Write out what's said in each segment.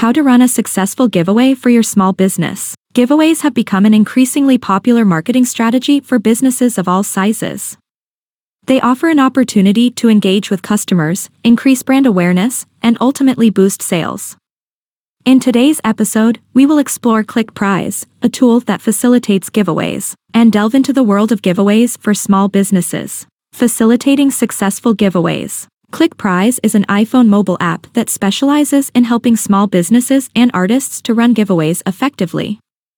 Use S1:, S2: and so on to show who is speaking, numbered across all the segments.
S1: How to run a successful giveaway for your small business. Giveaways have become an increasingly popular marketing strategy for businesses of all sizes. They offer an opportunity to engage with customers, increase brand awareness, and ultimately boost sales. In today's episode, we will explore ClickPrize, a tool that facilitates giveaways, and delve into the world of giveaways for small businesses. Facilitating successful giveaways. ClickPrize is an iPhone mobile app that specializes in helping small businesses and artists to run giveaways effectively.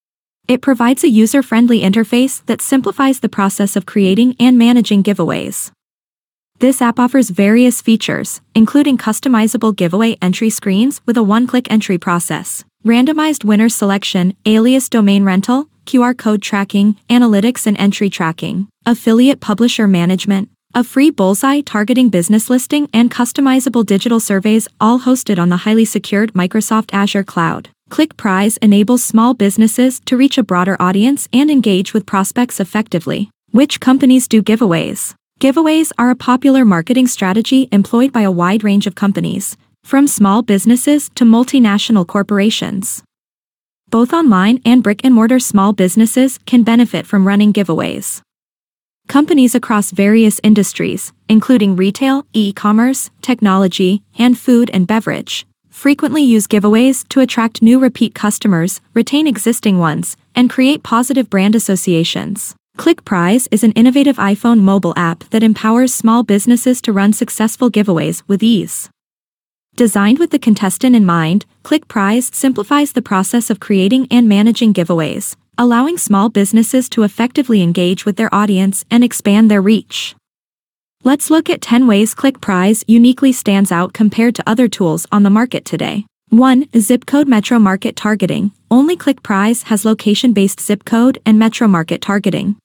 S1: It provides a user-friendly interface that simplifies the process of creating and managing giveaways. This app offers various features, including customizable giveaway entry screens with a one-click entry process, randomized winner selection, alias domain rental, QR code tracking, analytics and entry tracking, affiliate publisher management, a free bullseye targeting business listing, and customizable digital surveys, all hosted on the highly secured Microsoft Azure cloud. ClickPrize enables small businesses to reach a broader audience and engage with prospects effectively. Which companies do giveaways? Giveaways are a popular marketing strategy employed by a wide range of companies, from small businesses to multinational corporations. Both online and brick-and-mortar small businesses can benefit from running giveaways. Companies across various industries, including retail, e-commerce, technology, and food and beverage, frequently use giveaways to attract new repeat customers, retain existing ones, and create positive brand associations. ClickPrize is an innovative iPhone mobile app that empowers small businesses to run successful giveaways with ease. Designed with the contestant in mind, ClickPrize simplifies the process of creating and managing giveaways, allowing small businesses to effectively engage with their audience and expand their reach. Let's look at 10 ways ClickPrize uniquely stands out compared to other tools on the market today. 1. Zip code metro market targeting. Only ClickPrize has location-based zip code and metro market targeting.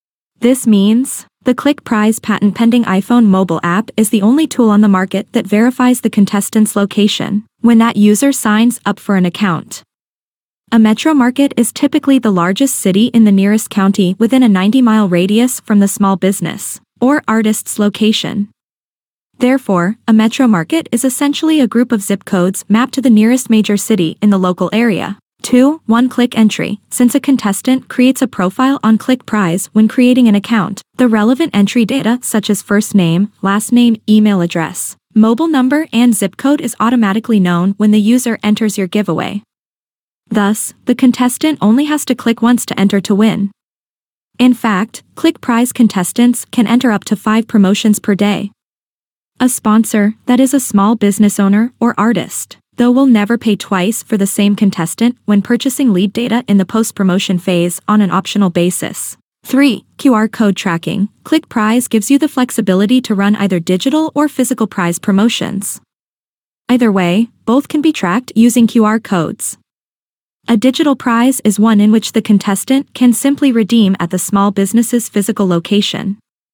S1: This means the ClickPrize patent-pending iPhone mobile app is the only tool on the market that verifies the contestant's location when that user signs up for an account. A metro market is typically the largest city in the nearest county within a 90-mile radius from the small business or artist's location. Therefore, a metro market is essentially a group of zip codes mapped to the nearest major city in the local area. 2. One-click entry. Since a contestant creates a profile on ClickPrize when creating an account, the relevant entry data such as first name, last name, email address, mobile number, and zip code is automatically known when the user enters your giveaway. Thus, the contestant only has to click once to enter to win. In fact, ClickPrize contestants can enter up to 5 promotions per day. A sponsor, that is a small business owner or artist, though will never pay twice for the same contestant when purchasing lead data in the post-promotion phase on an optional basis. 3. QR code tracking. ClickPrize gives you the flexibility to run either digital or physical prize promotions. Either way, both can be tracked using QR codes. A digital prize is one in which the contestant can simply redeem at the small business's physical location.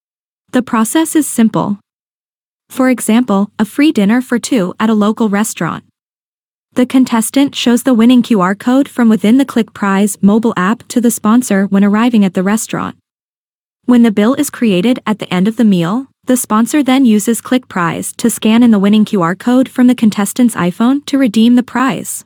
S1: The process is simple. For example, a free dinner for 2 at a local restaurant. The contestant shows the winning QR code from within the ClickPrize mobile app to the sponsor when arriving at the restaurant. When the bill is created at the end of the meal, the sponsor then uses ClickPrize to scan in the winning QR code from the contestant's iPhone to redeem the prize.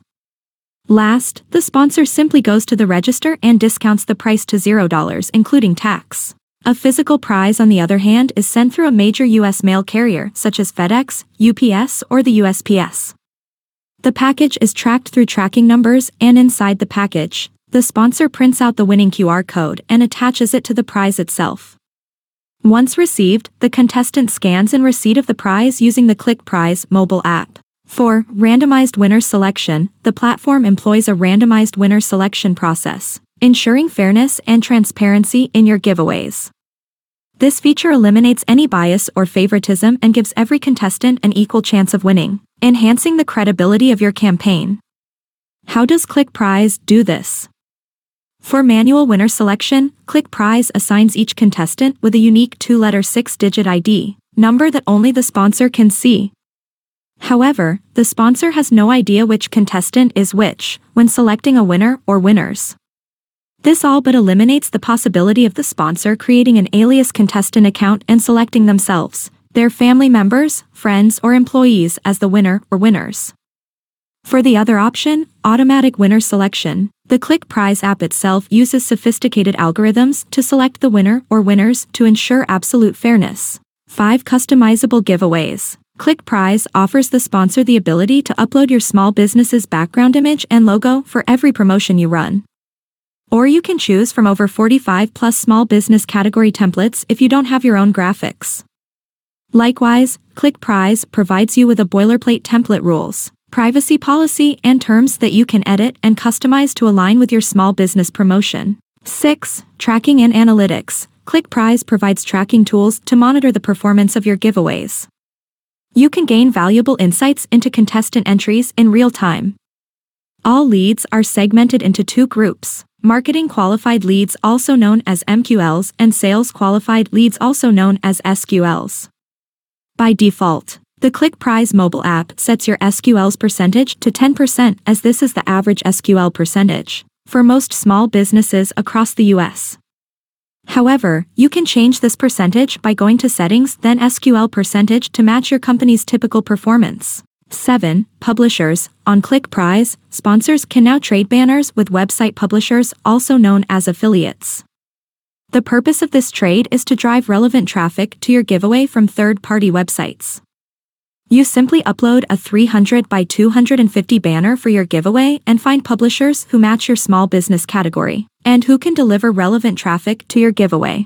S1: Last, the sponsor simply goes to the register and discounts the price to $0 including tax. A physical prize, on the other hand, is sent through a major U.S. mail carrier such as FedEx, UPS, or the USPS. The package is tracked through tracking numbers, and inside the package, the sponsor prints out the winning QR code and attaches it to the prize itself. Once received, the contestant scans in receipt of the prize using the ClickPrize mobile app. 4. Randomized winner selection. The platform employs a randomized winner selection process, ensuring fairness and transparency in your giveaways. This feature eliminates any bias or favoritism and gives every contestant an equal chance of winning, enhancing the credibility of your campaign. How does ClickPrize do this? For manual winner selection, ClickPrize assigns each contestant with a unique 2-letter 6-digit ID number that only the sponsor can see. However, the sponsor has no idea which contestant is which when selecting a winner or winners. This all but eliminates the possibility of the sponsor creating an alias contestant account and selecting themselves, their family members, friends, or employees as the winner or winners. For the other option, automatic winner selection, the ClickPrize app itself uses sophisticated algorithms to select the winner or winners to ensure absolute fairness. 5 customizable giveaways. ClickPrize offers the sponsor the ability to upload your small business's background image and logo for every promotion you run. Or you can choose from over 45 plus small business category templates if you don't have your own graphics. Likewise, ClickPrize provides you with a boilerplate template rules, privacy policy, and terms that you can edit and customize to align with your small business promotion. 6. Tracking and analytics. ClickPrize provides tracking tools to monitor the performance of your giveaways. You can gain valuable insights into contestant entries in real time. All leads are segmented into 2 groups: marketing qualified leads, also known as MQLs, and sales qualified leads, also known as SQLs. By default, the ClickPrize mobile app sets your SQLs percentage to 10%, as this is the average SQL percentage for most small businesses across the US. However, you can change this percentage by going to Settings, then SQL percentage to match your company's typical performance. 7. Publishers. On ClickPrize, sponsors can now trade banners with website publishers, also known as affiliates. The purpose of this trade is to drive relevant traffic to your giveaway from third-party websites. You simply upload a 300 by 250 banner for your giveaway and find publishers who match your small business category and who can deliver relevant traffic to your giveaway,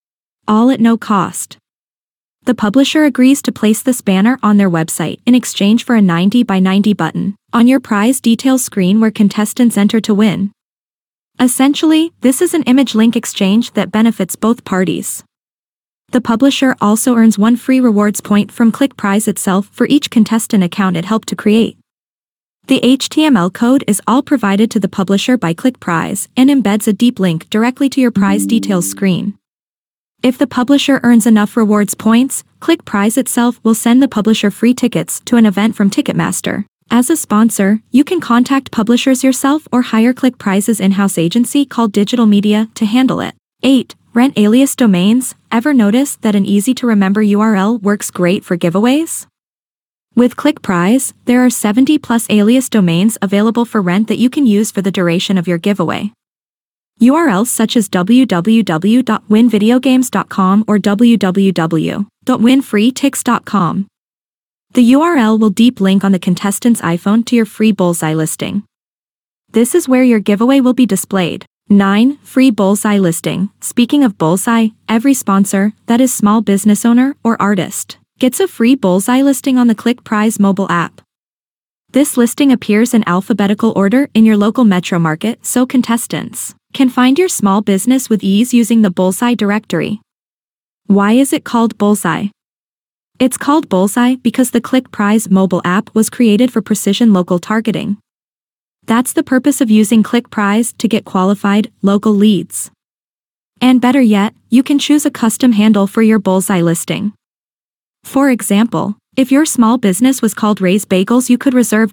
S1: all at no cost. The publisher agrees to place this banner on their website in exchange for a 90 by 90 button on your prize details screen where contestants enter to win. Essentially, this is an image link exchange that benefits both parties. The publisher also earns 1 free rewards point from ClickPrize itself for each contestant account it helped to create. The HTML code is all provided to the publisher by ClickPrize and embeds a deep link directly to your prize details screen. If the publisher earns enough rewards points, ClickPrize itself will send the publisher free tickets to an event from Ticketmaster. As a sponsor, you can contact publishers yourself or hire ClickPrize's in-house agency called Digital Media to handle it. 8. Rent alias domains. Ever notice that an easy-to-remember URL works great for giveaways? With ClickPrize, there are 70 plus alias domains available for rent that you can use for the duration of your giveaway. URLs such as www.winvideogames.com or www.winfreetix.com. The URL will deep link on the contestant's iPhone to your free bullseye listing. This is where your giveaway will be displayed. 9. Free bullseye listing. Speaking of bullseye, every sponsor, that is small business owner or artist, gets a free bullseye listing on the ClickPrize mobile app. This listing appears in alphabetical order in your local metro market so contestants can find your small business with ease using the bullseye directory. Why is it called bullseye? It's called bullseye because the ClickPrize mobile app was created for precision local targeting. That's the purpose of using ClickPrize to get qualified, local leads. And better yet, you can choose a custom handle for your bullseye listing. For example, if your small business was called Ray's Bagels, you could reserve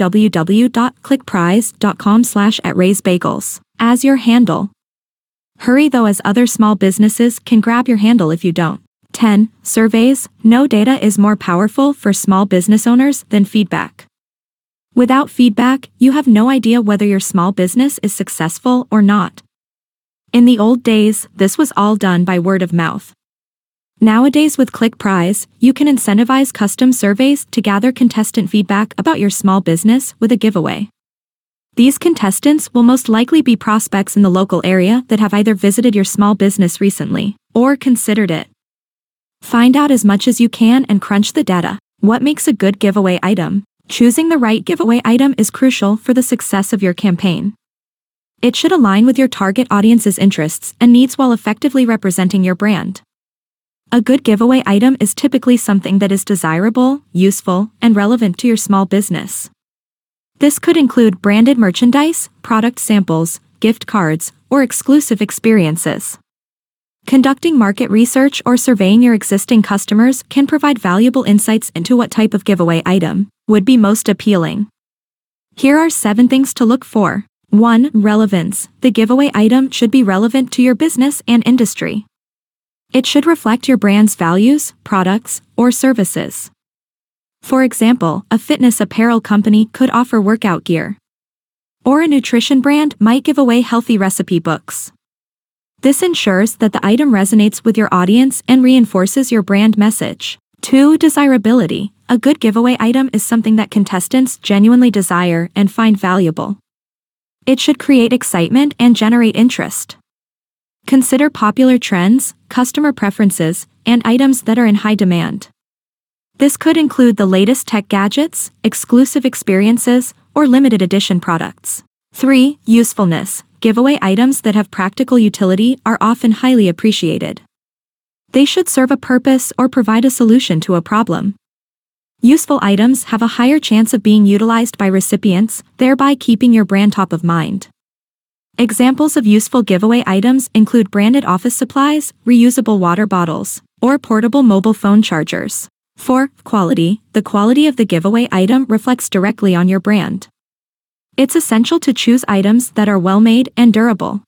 S1: www.clickprize.com/@RaysBagels as your handle. Hurry though, as other small businesses can grab your handle if you don't. 10. Surveys. No data is more powerful for small business owners than feedback. Without feedback, you have no idea whether your small business is successful or not. In the old days, this was all done by word of mouth. Nowadays with ClickPrize, you can incentivize custom surveys to gather contestant feedback about your small business with a giveaway. These contestants will most likely be prospects in the local area that have either visited your small business recently or considered it. Find out as much as you can and crunch the data. What makes a good giveaway item? Choosing the right giveaway item is crucial for the success of your campaign. It should align with your target audience's interests and needs while effectively representing your brand. A good giveaway item is typically something that is desirable, useful, and relevant to your small business. This could include branded merchandise, product samples, gift cards, or exclusive experiences. Conducting market research or surveying your existing customers can provide valuable insights into what type of giveaway item would be most appealing. Here are 7 things to look for. 1. Relevance. The giveaway item should be relevant to your business and industry. It should reflect your brand's values, products, or services. For example, a fitness apparel company could offer workout gear. Or a nutrition brand might give away healthy recipe books. This ensures that the item resonates with your audience and reinforces your brand message. 2. Desirability. A good giveaway item is something that contestants genuinely desire and find valuable. It should create excitement and generate interest. Consider popular trends, customer preferences, and items that are in high demand. This could include the latest tech gadgets, exclusive experiences, or limited edition products. 3. Usefulness. Giveaway items that have practical utility are often highly appreciated. They should serve a purpose or provide a solution to a problem. Useful items have a higher chance of being utilized by recipients, thereby keeping your brand top of mind. Examples of useful giveaway items include branded office supplies, reusable water bottles, or portable mobile phone chargers. 4. Quality. The quality of the giveaway item reflects directly on your brand. It's essential to choose items that are well-made and durable.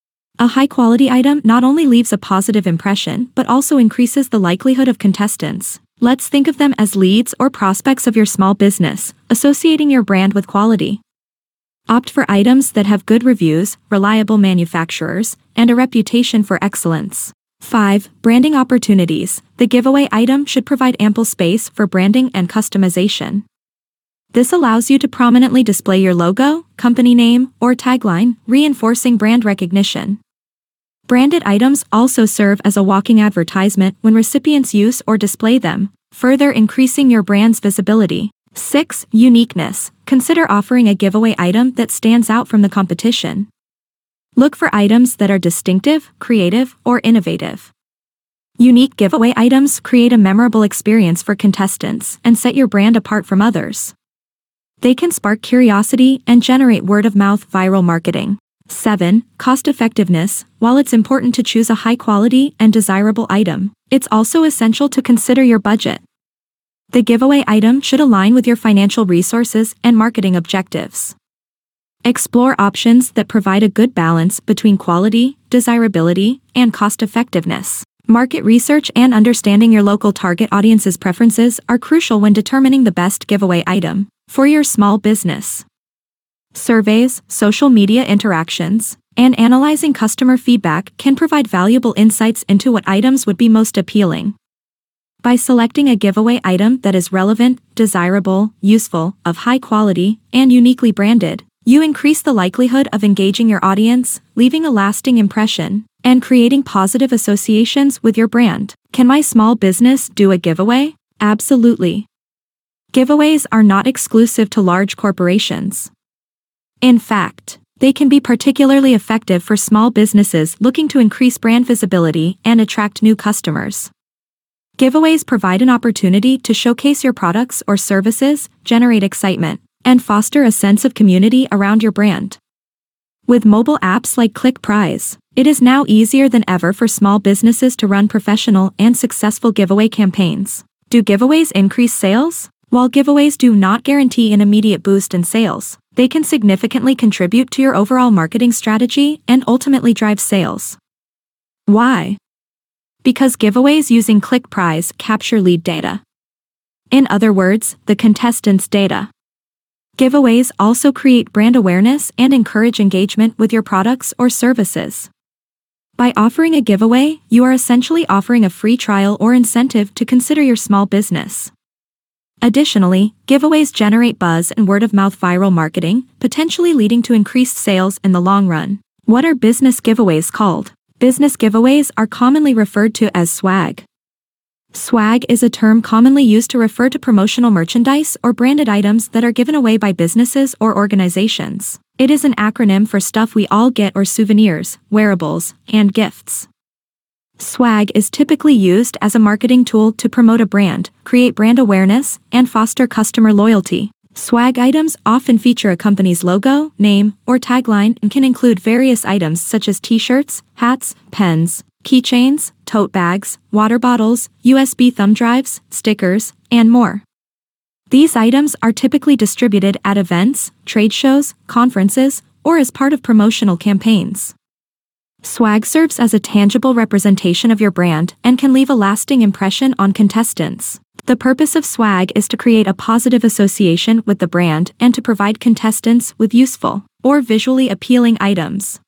S1: A high-quality item not only leaves a positive impression but also increases the likelihood of contestants. Let's think of them as leads or prospects of your small business, associating your brand with quality. Opt for items that have good reviews, reliable manufacturers, and a reputation for excellence. 5. Branding opportunities. The giveaway item should provide ample space for branding and customization. This allows you to prominently display your logo, company name, or tagline, reinforcing brand recognition. Branded items also serve as a walking advertisement when recipients use or display them, further increasing your brand's visibility. 6. Uniqueness. Consider offering a giveaway item that stands out from the competition. Look for items that are distinctive, creative, or innovative. Unique giveaway items create a memorable experience for contestants and set your brand apart from others. They can spark curiosity and generate word-of-mouth viral marketing. 7. Cost-effectiveness. While it's important to choose a high-quality and desirable item, it's also essential to consider your budget. The giveaway item should align with your financial resources and marketing objectives. Explore options that provide a good balance between quality, desirability, and cost-effectiveness. Market research and understanding your local target audience's preferences are crucial when determining the best giveaway item for your small business. Surveys, social media interactions, and analyzing customer feedback can provide valuable insights into what items would be most appealing. By selecting a giveaway item that is relevant, desirable, useful, of high quality, and uniquely branded, you increase the likelihood of engaging your audience, leaving a lasting impression, and creating positive associations with your brand. Can my small business do a giveaway? Absolutely. Giveaways are not exclusive to large corporations. In fact, they can be particularly effective for small businesses looking to increase brand visibility and attract new customers. Giveaways provide an opportunity to showcase your products or services, generate excitement, and foster a sense of community around your brand. With mobile apps like ClickPrize, it is now easier than ever for small businesses to run professional and successful giveaway campaigns. Do giveaways increase sales? While giveaways do not guarantee an immediate boost in sales, they can significantly contribute to your overall marketing strategy and ultimately drive sales. Why? Because giveaways using ClickPrize capture lead data. In other words, the contestants' data. Giveaways also create brand awareness and encourage engagement with your products or services. By offering a giveaway, you are essentially offering a free trial or incentive to consider your small business. Additionally, giveaways generate buzz and word-of-mouth viral marketing, potentially leading to increased sales in the long run. What are business giveaways called? Business giveaways are commonly referred to as swag. Swag is a term commonly used to refer to promotional merchandise or branded items that are given away by businesses or organizations. It is an acronym for stuff we all get or souvenirs, wearables, and gifts. Swag is typically used as a marketing tool to promote a brand, create brand awareness, and foster customer loyalty. Swag items often feature a company's logo, name, or tagline and can include various items such as t-shirts, hats, pens, keychains, tote bags, water bottles, USB thumb drives, stickers, and more. These items are typically distributed at events, trade shows, conferences, or as part of promotional campaigns. Swag serves as a tangible representation of your brand and can leave a lasting impression on contestants. The purpose of swag is to create a positive association with the brand and to provide contestants with useful or visually appealing items.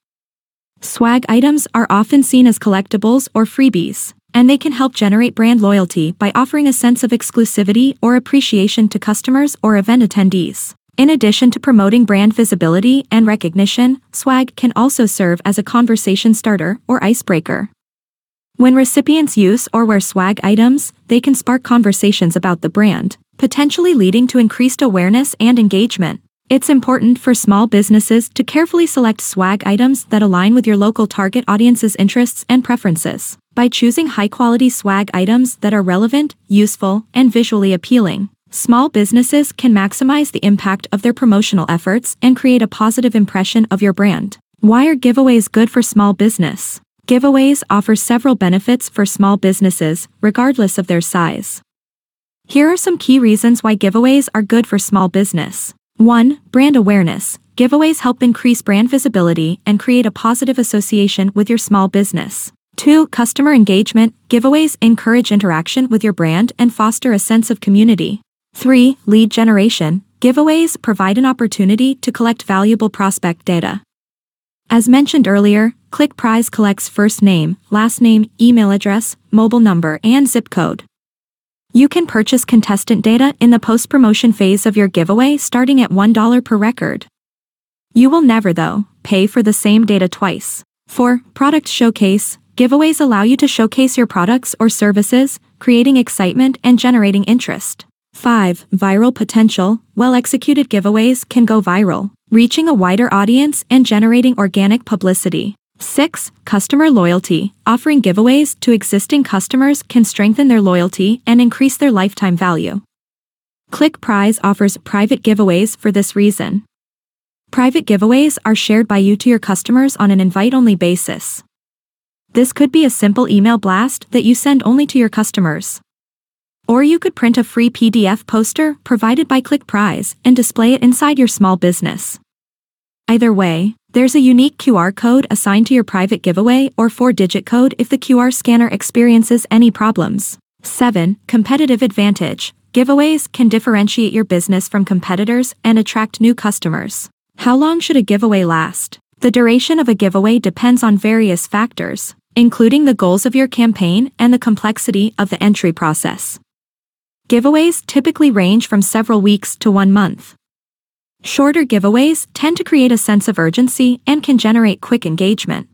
S1: Swag items are often seen as collectibles or freebies, and they can help generate brand loyalty by offering a sense of exclusivity or appreciation to customers or event attendees. In addition to promoting brand visibility and recognition, swag can also serve as a conversation starter or icebreaker. When recipients use or wear swag items, they can spark conversations about the brand, potentially leading to increased awareness and engagement. It's important for small businesses to carefully select swag items that align with your local target audience's interests and preferences. By choosing high-quality swag items that are relevant, useful, and visually appealing, small businesses can maximize the impact of their promotional efforts and create a positive impression of your brand. Why are giveaways good for small business? Giveaways offer several benefits for small businesses, regardless of their size. Here are some key reasons why giveaways are good for small business. 1. Brand awareness. Giveaways help increase brand visibility and create a positive association with your small business. 2. Customer engagement. Giveaways encourage interaction with your brand and foster a sense of community. 3. Lead generation. Giveaways provide an opportunity to collect valuable prospect data. As mentioned earlier, ClickPrize collects first name, last name, email address, mobile number, and zip code. You can purchase contestant data in the post-promotion phase of your giveaway starting at $1 per record. You will never, though, pay for the same data twice. 4. Product showcase. Giveaways allow you to showcase your products or services, creating excitement and generating interest. 5. Viral potential. Well-executed giveaways can go viral, reaching a wider audience and generating organic publicity. 6. Customer loyalty. Offering giveaways to existing customers can strengthen their loyalty and increase their lifetime value. ClickPrize offers private giveaways for this reason. Private giveaways are shared by you to your customers on an invite-only basis. This could be a simple email blast that you send only to your customers. Or you could print a free PDF poster provided by ClickPrize and display it inside your small business. Either way, there's a unique QR code assigned to your private giveaway or 4-digit code if the QR scanner experiences any problems. 7. Competitive advantage. Giveaways can differentiate your business from competitors and attract new customers. How long should a giveaway last? The duration of a giveaway depends on various factors, including the goals of your campaign and the complexity of the entry process. Giveaways typically range from several weeks to 1 month. Shorter giveaways tend to create a sense of urgency and can generate quick engagement.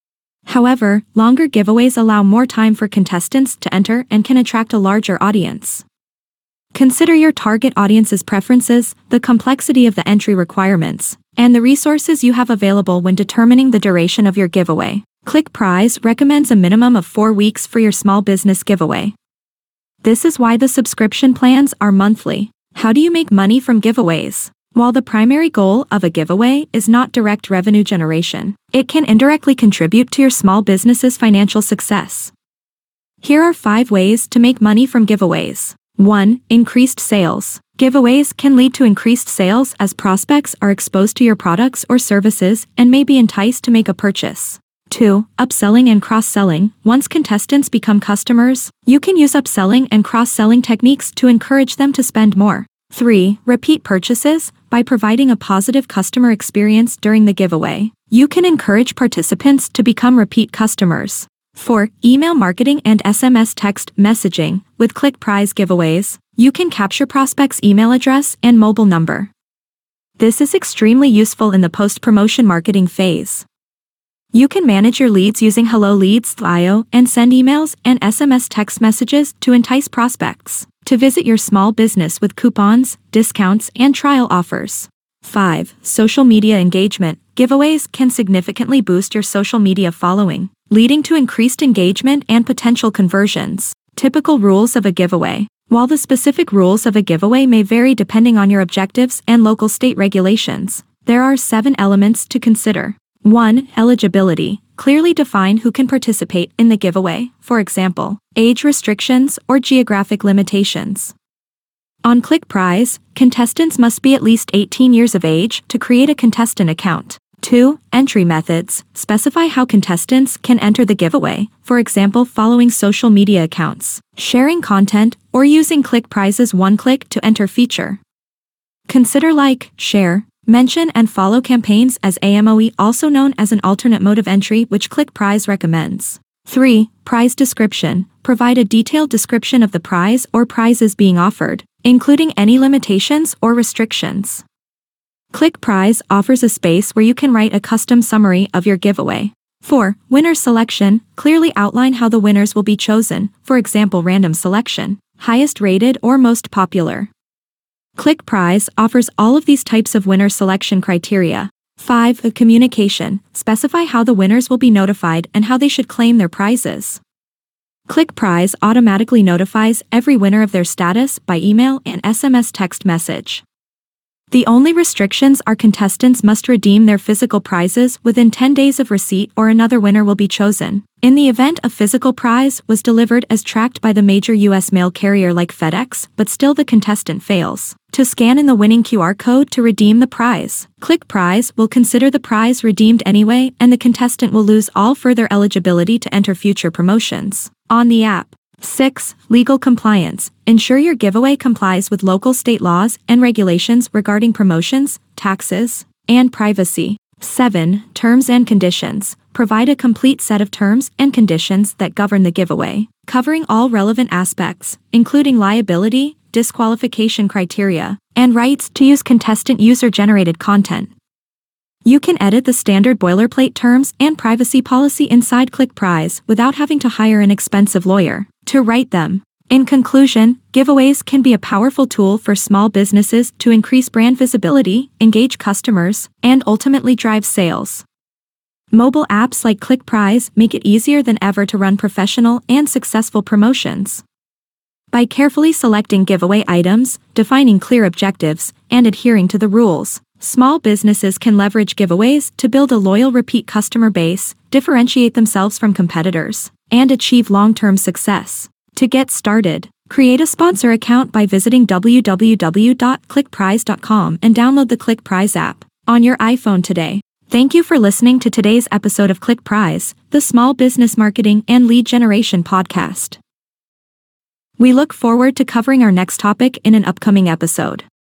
S1: However, longer giveaways allow more time for contestants to enter and can attract a larger audience. Consider your target audience's preferences, the complexity of the entry requirements, and the resources you have available when determining the duration of your giveaway. ClickPrize recommends a minimum of 4 weeks for your small business giveaway. This is why the subscription plans are monthly. How do you make money from giveaways? While the primary goal of a giveaway is not direct revenue generation, it can indirectly contribute to your small business's financial success. Here are 5 ways to make money from giveaways. 1. Increased sales. Giveaways can lead to increased sales as prospects are exposed to your products or services and may be enticed to make a purchase. 2. Upselling and cross-selling. Once contestants become customers, you can use upselling and cross-selling techniques to encourage them to spend more. 3. Repeat purchases. By providing a positive customer experience during the giveaway, you can encourage participants to become repeat customers. 4. Email marketing and SMS text messaging. With ClickPrize giveaways, you can capture prospects' email address and mobile number. This is extremely useful in the post-promotion marketing phase. You can manage your leads using Hello Leads.io and send emails and SMS text messages to entice prospects to visit your small business with coupons, discounts, and trial offers. 5. Social media engagement. Giveaways can significantly boost your social media following, leading to increased engagement and potential conversions. Typical rules of a giveaway. While the specific rules of a giveaway may vary depending on your objectives and local state regulations, there are 7 elements to consider. 1. Eligibility. Clearly define who can participate in the giveaway, for example, age restrictions or geographic limitations. On ClickPrize, contestants must be at least 18 years of age to create a contestant account. 2. Entry methods. Specify how contestants can enter the giveaway, for example following social media accounts, sharing content, or using ClickPrize's one-click to enter feature. Consider like, share, mention and follow campaigns as AMOE, also known as an alternate mode of entry which ClickPrize recommends. 3. Prize description. Provide a detailed description of the prize or prizes being offered, including any limitations or restrictions. ClickPrize offers a space where you can write a custom summary of your giveaway. 4. Winner selection. Clearly outline how the winners will be chosen, for example random selection, highest rated or most popular. ClickPrize offers all of these types of winner selection criteria. 5. Communication. Specify how the winners will be notified and how they should claim their prizes. ClickPrize automatically notifies every winner of their status by email and SMS text message. The only restrictions are contestants must redeem their physical prizes within 10 days of receipt or another winner will be chosen. In the event a physical prize was delivered as tracked by the major U.S. mail carrier like FedEx, but still the contestant fails to scan in the winning QR code to redeem the prize, ClickPrize will consider the prize redeemed anyway and the contestant will lose all further eligibility to enter future promotions on the app. 6. Legal compliance. Ensure your giveaway complies with local state laws and regulations regarding promotions, taxes, and privacy. 7. Terms and conditions. Provide a complete set of terms and conditions that govern the giveaway, covering all relevant aspects, including liability, disqualification criteria, and rights to use contestant user-generated content. You can edit the standard boilerplate terms and privacy policy inside ClickPrize without having to hire an expensive lawyer to write them. In conclusion, giveaways can be a powerful tool for small businesses to increase brand visibility, engage customers, and ultimately drive sales. Mobile apps like ClickPrize make it easier than ever to run professional and successful promotions. By carefully selecting giveaway items, defining clear objectives, and adhering to the rules, small businesses can leverage giveaways to build a loyal repeat customer base, differentiate themselves from competitors, and achieve long-term success. To get started, create a sponsor account by visiting www.clickprize.com and download the ClickPrize app on your iPhone today. Thank you for listening to today's episode of ClickPrize, the small business marketing and lead generation podcast. We look forward to covering our next topic in an upcoming episode.